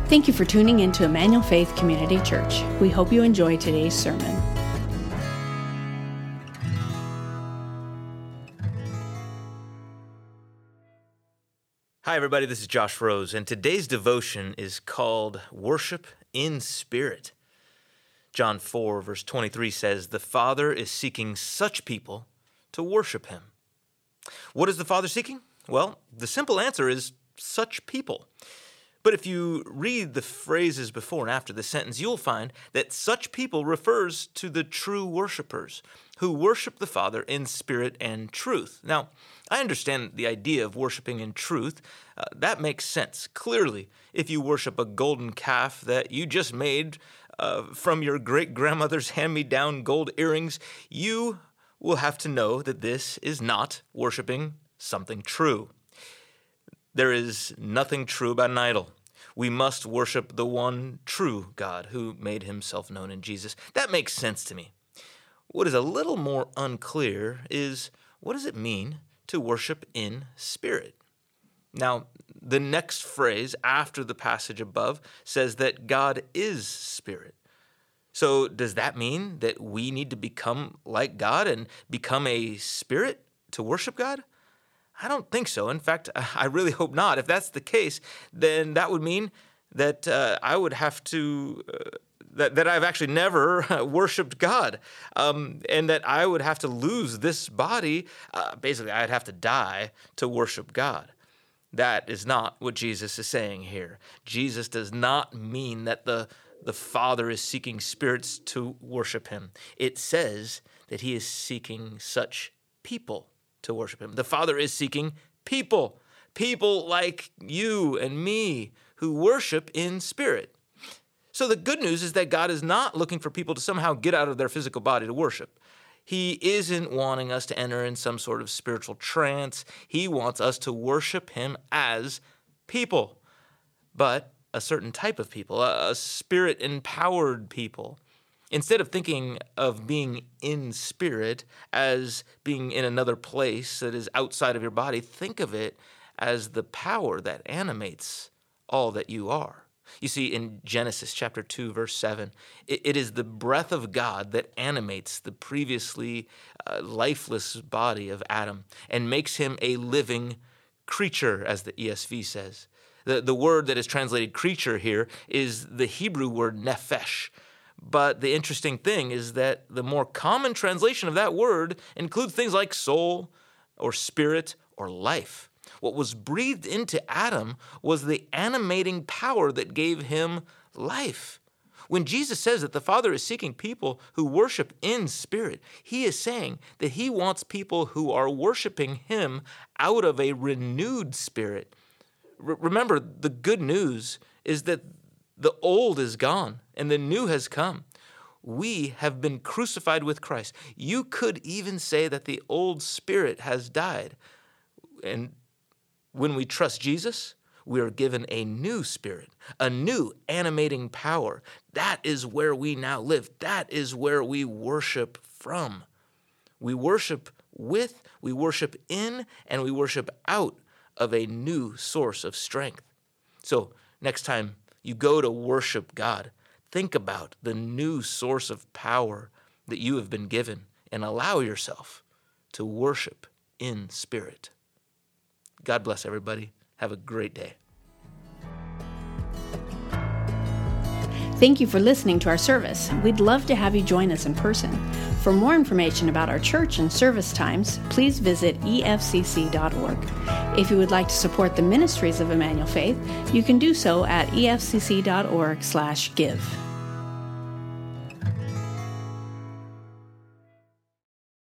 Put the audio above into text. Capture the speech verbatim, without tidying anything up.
Thank you for tuning in to Emmanuel Faith Community Church. We hope you enjoy today's sermon. Hi, everybody. This is Josh Rose, and today's devotion is called Worship in Spirit. John four, verse twenty-three says, "The Father is seeking such people to worship Him." What is the Father seeking? Well, the simple answer is such people. But if you read the phrases before and after the sentence, you'll find that such people refers to the true worshipers who worship the Father in spirit and truth. Now, I understand the idea of worshiping in truth. Uh, that makes sense. Clearly, if you worship a golden calf that you just made uh, from your great-grandmother's hand-me-down gold earrings, you will have to know that this is not worshiping something true. There is nothing true about an idol. We must worship the one true God who made himself known in Jesus. That makes sense to me. What is a little more unclear is, what does it mean to worship in spirit? Now, the next phrase after the passage above says that God is spirit. So does that mean that we need to become like God and become a spirit to worship God? I don't think so. In fact, I really hope not. If that's the case, then that would mean that uh, I would have to, uh, that, that I've actually never worshiped God, um, and that I would have to lose this body. Uh, basically, I'd have to die to worship God. That is not what Jesus is saying here. Jesus does not mean that the, the Father is seeking spirits to worship him. It says that he is seeking such people to worship him. The Father is seeking people, people like you and me who worship in spirit. So the good news is that God is not looking for people to somehow get out of their physical body to worship. He isn't wanting us to enter in some sort of spiritual trance. He wants us to worship him as people, but a certain type of people, a spirit-empowered people. Instead of thinking of being in spirit as being in another place that is outside of your body, think of it as the power that animates all that you are. You see, in Genesis chapter two, verse seven, it, it is the breath of God that animates the previously uh, lifeless body of Adam and makes him a living creature, as the E S V says. The, the word that is translated creature here is the Hebrew word nephesh. But the interesting thing is that the more common translation of that word includes things like soul or spirit or life. What was breathed into Adam was the animating power that gave him life. When Jesus says that the Father is seeking people who worship in spirit, he is saying that he wants people who are worshiping him out of a renewed spirit. R- remember, the good news is that the old is gone and the new has come. We have been crucified with Christ. You could even say that the old spirit has died. And when we trust Jesus, we are given a new spirit, a new animating power. That is where we now live. That is where we worship from. We worship with, we worship in, and we worship out of a new source of strength. So next time you go to worship God, think about the new source of power that you have been given and allow yourself to worship in spirit. God bless everybody. Have a great day. Thank you for listening to our service. We'd love to have you join us in person. For more information about our church and service times, please visit E F C C dot org. If you would like to support the ministries of Emmanuel Faith, you can do so at E F C C dot org slash give.